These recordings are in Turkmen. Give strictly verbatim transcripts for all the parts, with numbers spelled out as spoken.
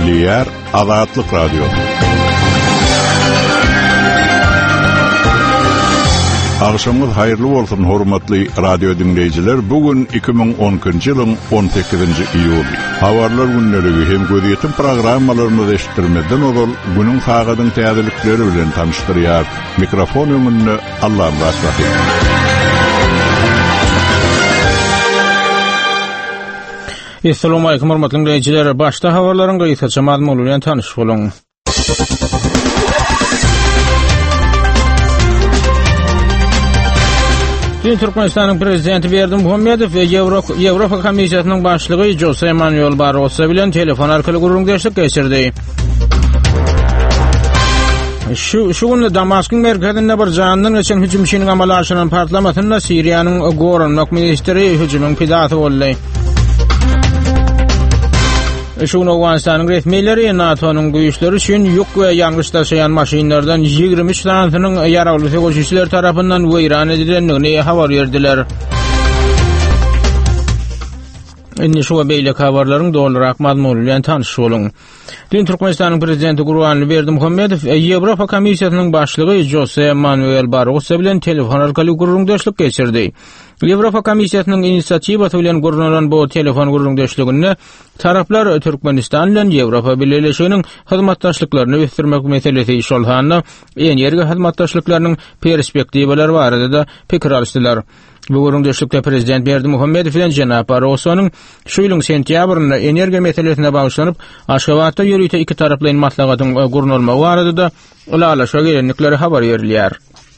dinleýär Azatlyk Radio. Agşamyz haýyrly bolsun hormatly radio dinleýijiler. Bugün iki bin on üçinji ýylyň on sekizinji iýul. Habarlar günleri hem göziýetim programmalaryny eşitdirmeden ol günüň hagadyň täzelikleri bilen tanışdyrýar. Mikrofon öňünde Allah rahmet eylesin. Assalamu alaykum hormatly dinleýijiler. Başda habarlaryň gaýtaça mazmunu bilen tanyş boluň. Türkmenistan'ın prezidenti Berdim Muhammedow ve Avrupa Avrupa Komissiýasynyň başlygy Jose Manuel Barroso bilen telefon arkaly gurulmuşlyk geçirdi. Şu şu günde Damaskyn merkezinde bir janyň geçen hüjüm şeýlerini amala aşyran parlamentinde Siriýanyň Gorunmak ministri hüjümüň pidaty boldy. Şunu Awganistanyň resmiýetleri NATO'nun güýçleri üçin ýok we ýalňyş taşıyan maşinlerden ýigirmi üç tanynyň ýaraly goşuşçylar tarapyndan weýran edilendigini habar berdiler. Indi şu beýle habarlaryň doldurak mazmuny bilen tanış boluň. Dün Türkmenistanyň prezidenti Gurbanly Berdimuhammedow Ýewropa Komissiýasynyň başlygy Jose Manuel Barroso bilen telefon arkaly gurulmuşlyk geçirdi. Ýewropa Komissiýasynyň initsiatiwaty bilen gurulanan bu telefon gurulmuşlygynda taraplar Türkmenistan bilen Ýewropa Birleşiginiň hyzmatdaşlyklaryny ösdürmek meselesi şolhanyny enerji hyzmatdaşlyklarynyň perspektiwalary barada da pikir alýardylar. Bu gurulmuşlykda prezident Berdimuhammedow bilen Janap Barroso'nun şu ýylyň sentýabrynda enerji meselesine bagyşlanyp Aşgabatda ýürüýte iki taraply maslahatyň gurulmagy barada da ulalaşa gelenlikleri habar berilýär.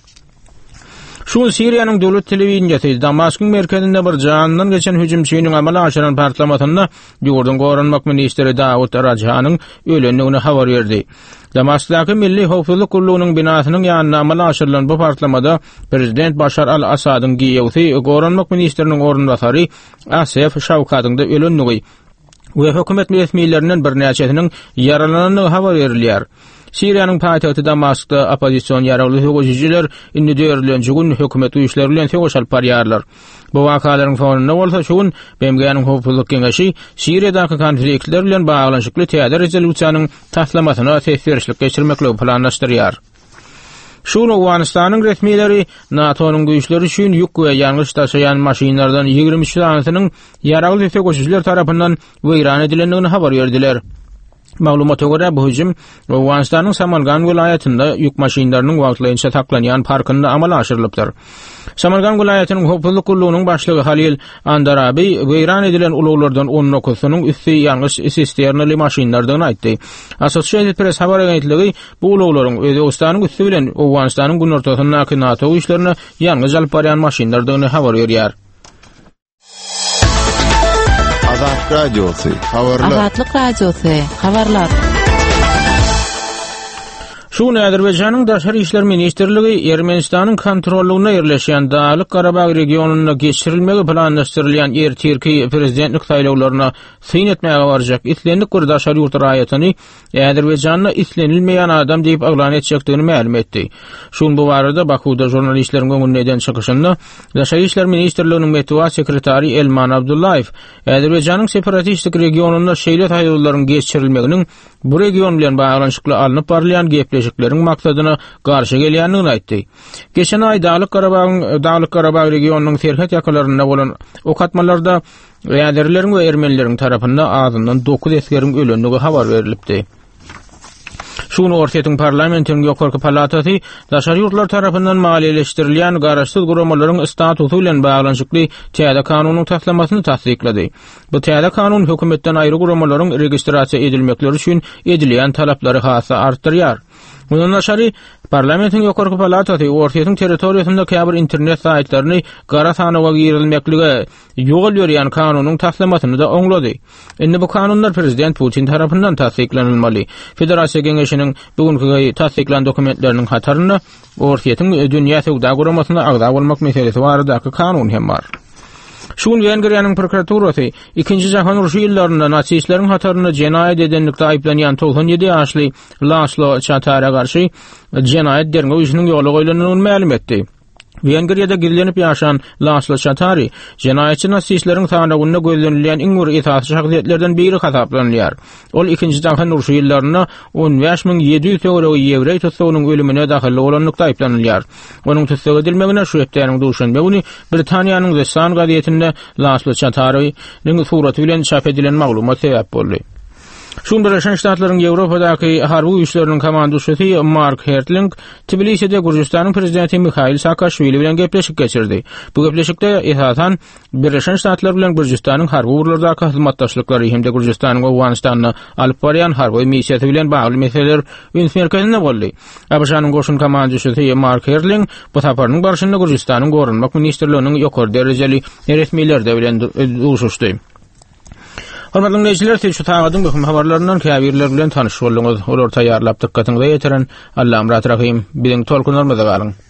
Şu Siriýanyň döwlet telewizionyasy Damaskyn merkezinde bir janyň geçen hüjüm şeýlerini amala aşyran parlamentinde ýurdun Gorunmak ministri Dawud Rajanyň ölendigini habar berdi. Damaskdaky Milli Howpsuzlyk Gurulunyň binasynyň ýanyna amala aşyrylan bu parlamada prezident Başar al-Asadyň giýewsi Gorunmak ministriniň ornbasary Asef Şawkatyň da ölendigi we hökümet resmiýetlerinden bir näçesiniň yaralananyny habar berilýär. Siriýanyň paýtagty Damaskda opozisiýon ýaraly goşuşçylar indi döwürlen jugun hökümet güýçleri bilen tegoşal parýarlar. Bu wakalaryň fonuny bolsa şugun B M G'niň howpsuzlyk keňeşi Siriýadaky konfliktler bilen baglanyşykly täze rezolýusiýanyň taslamasyna täsirçilik geçirmekle planlaşdyrýar. Şunu Awganistanyň resmiýetleri NATO'nun güýçleri üçin ýük we ýalňyş taşıyan maşinlerden ýigirmi üç tanynyň ýaraly goşuşçylar tarapyndan weýran edilendigini habar berdiler. Maglumata görä bu hüjüm Awganistanyň Samargan vilayetinde ýük maşinlarynyň wagtlaýynça taklanýan parkynda amala aşyrylypdyr. Samargan vilayetiniň howpsuzlyk gurulunyň başlygy Halil Andarabi weýran edilen ulaglardan on dokuzynyň üstü ýalňyş sisternali maşinlardan aýtdy. Associated Press habar agentligi bu ulaglaryň Özbekistanyň üstü bilen Awganistanyň gün ortasyndaky NATO güýçlerini ýalňyş alyp barýan maşinlardan habar berýär. Azatlyk Radiosu, habarlar. Azatlyk Radiosu, habarlar. Şu Azerbaýjanyň Daşary işler ministrligi Ermenistanyň kontrolüne ýerleşen Dağlyk Garabag regionuna geçirilmegi planlaşdyrylýan er-Türkiýe prezidentlik saýlawlaryna syn etmäge barjak islendik bir daşary ýurt raýatyny Azerbaýjanyň islenilmeýän adam diýip aglan etjekdigini ma'lum etdi. Şun bu barada Bakuda jurnalistleriň göňünden çykyşynda Daşary işler ministrliginiň metbuat sekretary Elman Abdullayew Azerbaýjanyň separatistik regionuna şeýle taýdalaryň geçirilmeginiň bu region bilen baglanyşykly alınıp barylýan gepleşikleriň maksadyna garşy gelýändigini aýtdy. Geçen aý Dağlyk Garabag Dağlyk Garabag regionunyň serhat ýakalarynda bolan okatmalarda ýaderleriň we ermenileriň tarapyndan azyndan dokuz esgeriň ölendigi habar berilipdi. Şunu ortaýyň parlamentiniň ýokarky palatasy daşary ýurtlar tarapyndan maliýeleşdirilýän garaşsyz guramalaryň statusy bilen baglanyşykly täze kanunyň taslamasyny tasdiklady. Bu täze kanun hökümetden aýry guramalaryň registrasiýa edilmekleri üçin edilýän talaplary hasa artdyrýar. Bundan aşary parlamentiň ýokarky palatasy ortaýyň territoriýasynda käbir internet saýtlaryny gara sanaga girilmeklige ýol berýän kanunyň taslamasyny da oňlady. Indi bu kanunlar prezident Putin tarapyndan tasdiklenilmeli. Federasiýa Geňeşiniň bugünkü tasdiklen dokumentleriniň hatarynda ortaýyň dünýä sowda guramasyna agda bolmak meselesi baradaky kanun hem bar. Şun Wengriýanyň prokuraturasy ikinji jahan uruşy ýyllarynda nasistleriň hataryny jenaýat edenlikde aýplanýan doksan ýedi ýaşly Laszlo Çatara garşy jenaýat derňe üçiniň ýoly goýulanyny ma'lum etdi. Vengeriyada gizlenip yaşan Laslo Chatari, jenayetçi nasislerin tanıgynda gözlenilýän iň bir itaatçy şahsiýetlerden biri hataplanýar. Ol ikinji Jahon uruşy ýyllaryna on beş miň yedi ýüz ýewrey tutsagynyň ölümine dahil bolanlykda aýplanylýar. Onuň tutsak edilmegine şu ýetdäniň duşanby buny Britaniýanyň The Sun gazetinde Laslo Chatari'niň suraty bilen çap edilen maglumat sebäp boldy. Şun Birleşen Ştatlaryň Ýewropadaky harby güýçleriniň komandusy Mark Hertling Tbiliside Gürjistanyň prezidenti Mikhail Saakashvili bilen gepleşik geçirdi. Bu gepleşikde esasan Birleşen Ştatlar bilen Gürjistanyň harby urlardaky hyzmatdaşlyklary hem de Gürjistanyň Awganistanyna alyp barýan harby missiýaty bilen bagly meseleler gündämine boldy. A B Ş'nyň goşun komandusy Mark Hertling bu taparyň barşynda Gürjistanyň gorunmak ministrliginiň ýokary derejeli resmiýetleri bilen duruşdy. Hormatly dinleýijiler, şu taýgadyň möhüm habarlaryndan käbirler bilen tanyş boldyňyz. Olar taýýarlap dikkatyňizi ýetiren Allahym rahim bilen tolkunlarymyza galyň.